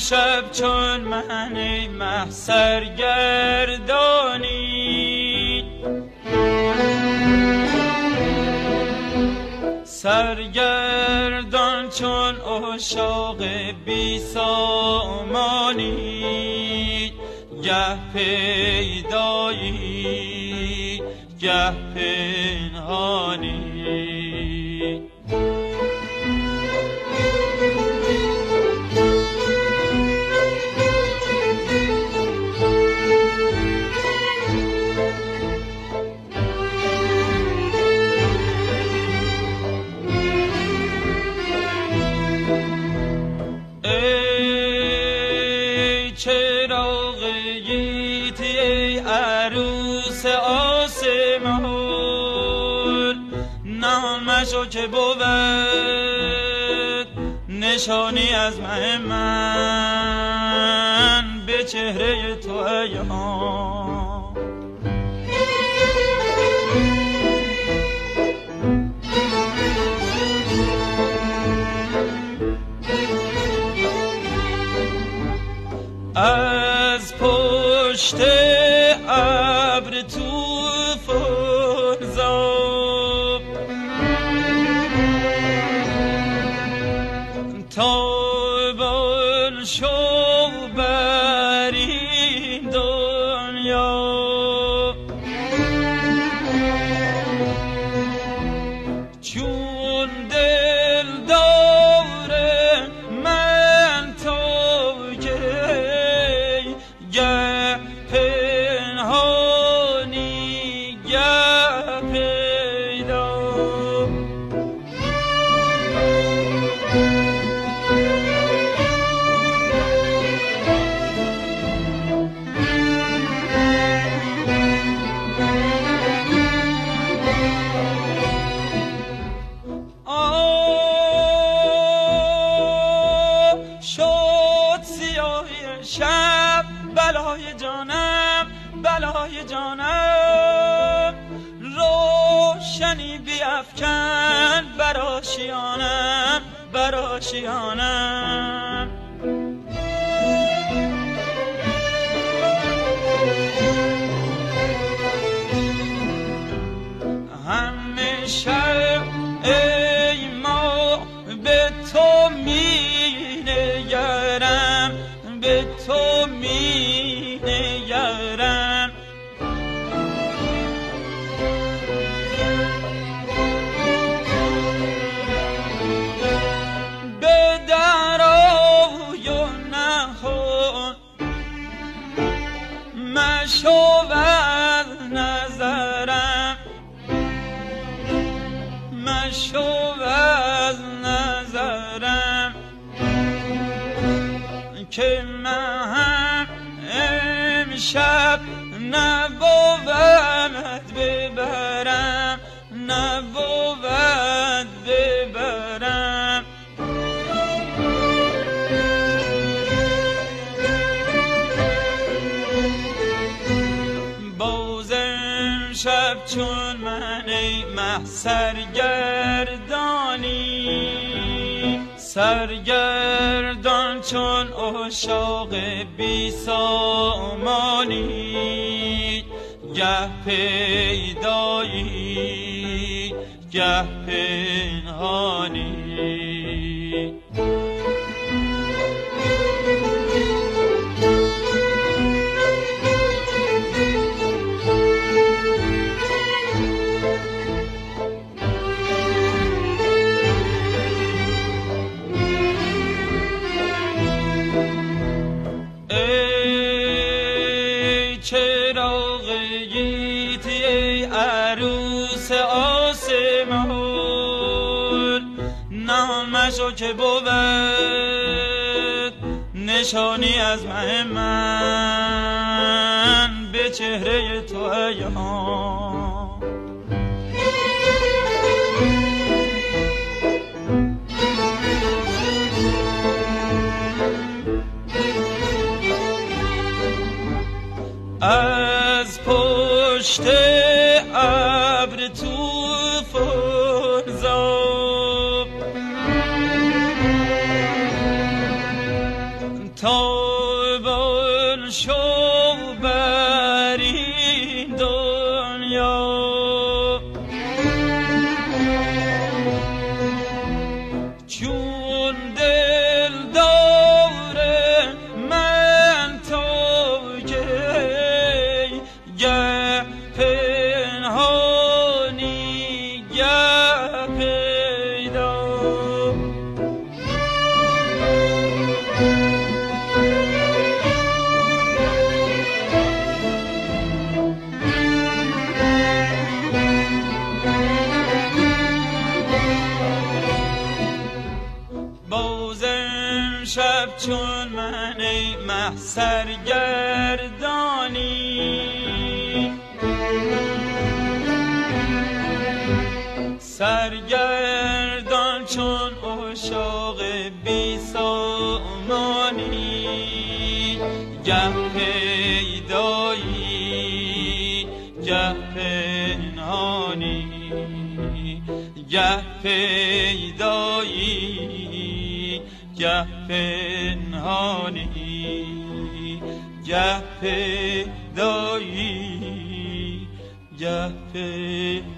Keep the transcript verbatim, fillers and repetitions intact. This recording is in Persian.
امشب چون من ای مه سرگردانی، سرگردان چون عشاق بی سامانی، گه پیدایی گه پنهانی. عروس آسمان نامشو که بود نشانی از مه من به چهره تو ایام. از پشت ابر طوفان زاب تابان شو بر این دنیا، چون دل داره من تو که گه پنهانی گه پیدا. آه شد سیاهی شب بلای جانم بلای جانم، روشنی بیفکن بر آشیانم بر آشیانم. همیشه ای ما به تو می نگرم به تو می نگرم، به درای و نهان مشو از نظرم مشو از نظرم، که من امشب نبود ببرم نبود ببرم. باز امشب چون من ای مه سرگردانی، سرگردان چون عشاق بی سامانی، گه پیدایی گه پنهانی. چراغ گیتی ای عروس آسمان نامشو که بود نشانی از مه من به چهره تو ایام. از پشت ابر طوفان زاب تا امشب چون من ای مه سرگردانی، سرگردان چون عشاق بی سامانی، گه پیدایی گه پنهانی، گه پیدایی گه پنهانی، گه پیدایی گه پنهانی.